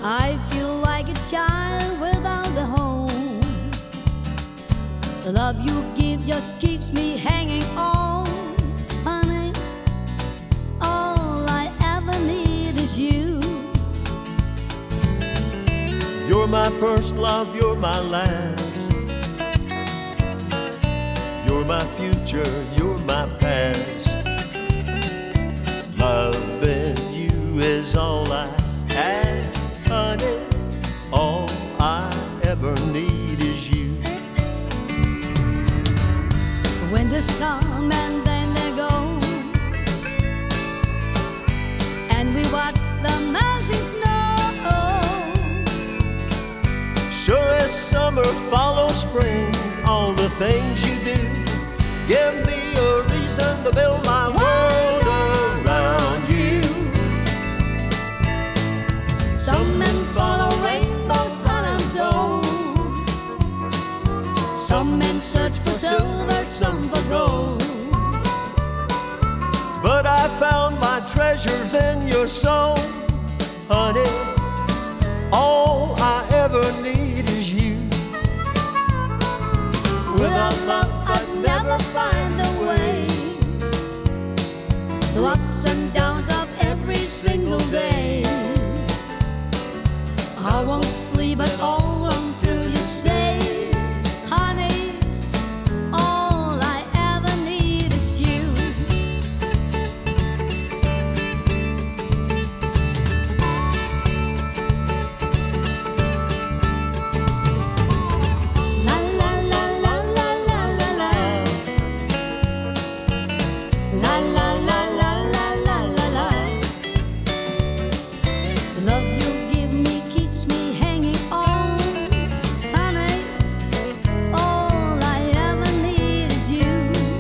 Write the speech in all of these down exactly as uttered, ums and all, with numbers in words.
I feel like a child without a home. The love you give just keeps me hanging on. Honey, all I ever need is you. You're my first love, you're my last. You're my future, you're my past. Loving you is all I ask, honey. All I ever need is you. When they come and then they go, and we watch the melting snow. Sure as summer follows spring, all the things you do give me a reason to build my world around you. Some men follow rainbows untold. Some men search for silver, some for gold. But I found my treasures in your soul, honey. All I ever need is you. Without love I'd never find the way. The ups and downs of every single day. I won't sleep at all until you say, honey, all I ever need is you. La la la la la la la la. La la la la la la la la. The love you give me keeps me hanging on. Honey, all I ever need is you.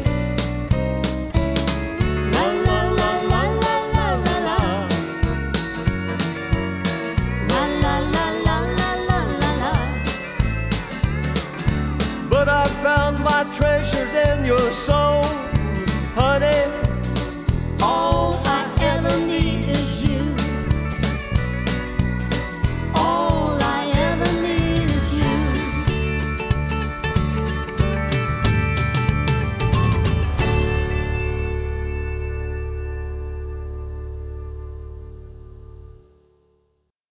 La la la la la la la la. La la la la la la la la. But I found my treasures in your soul.